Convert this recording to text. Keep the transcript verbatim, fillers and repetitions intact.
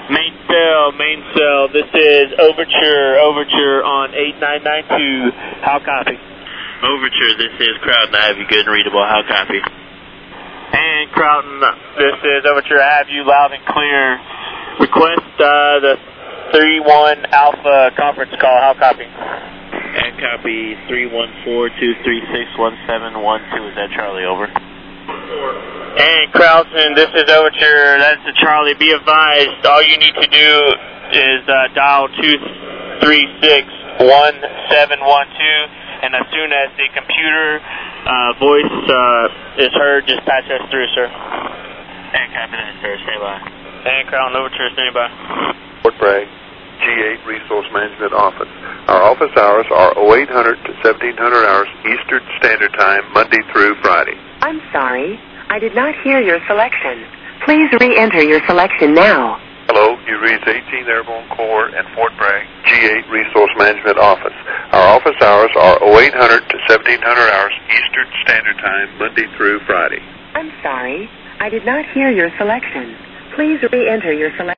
Main cell, main cell. This is Overture, Overture on eight nine nine two. How copy? Overture, this is Crowd, and I have you good and readable. How copy? And Crowton, this is Overture. I have you loud and clear. Request uh, the three one Alpha conference call. How copy? And copy three one four, two three six, one seven one two. Is that Charlie? Over. And Crowton, this is Overture. That's the Charlie. Be advised, all you need to do is uh, dial two three six, one seven one two. And as soon as the computer uh, voice uh, is heard, just patch us through, sir. And copy that, sir. Stay by. And Crown Overture, stand by. Fort Bragg, G eight Resource Management Office. Our office hours are oh eight hundred to seventeen hundred hours Eastern Standard Time, Monday through Friday. I'm sorry. I did not hear your selection. Please re-enter your selection now. Hello, you reached eighteenth Airborne Corps and Fort Bragg, G eight Resource Management Office. Our office hours are oh eight hundred to seventeen hundred hours Eastern Standard Time, Monday through Friday. I'm sorry. I did not hear your selection. Please re-enter your selection.